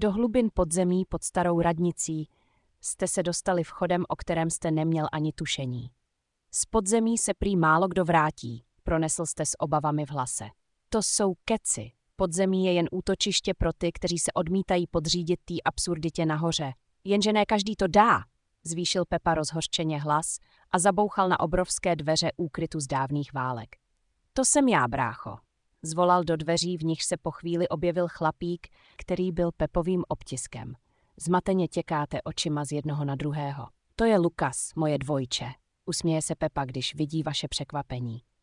Do hlubin podzemí pod starou radnicí jste se dostali vchodem, o kterém jste neměl ani tušení. Z podzemí se prý málo kdo vrátí, pronesl jste s obavami v hlase. To jsou keci. Podzemí je jen útočiště pro ty, kteří se odmítají podřídit té absurditě nahoře. Jenže ne každý to dá, zvýšil Pepa rozhořčeně hlas a zabouchal na obrovské dveře úkrytu z dávných válek. To jsem já, brácho, zvolal do dveří, v nichž se po chvíli objevil chlapík, který byl Pepovým obtiskem. Zmateně těkáte očima z jednoho na druhého. To je Lukas, moje dvojče, usměje se Pepa, když vidí vaše překvapení.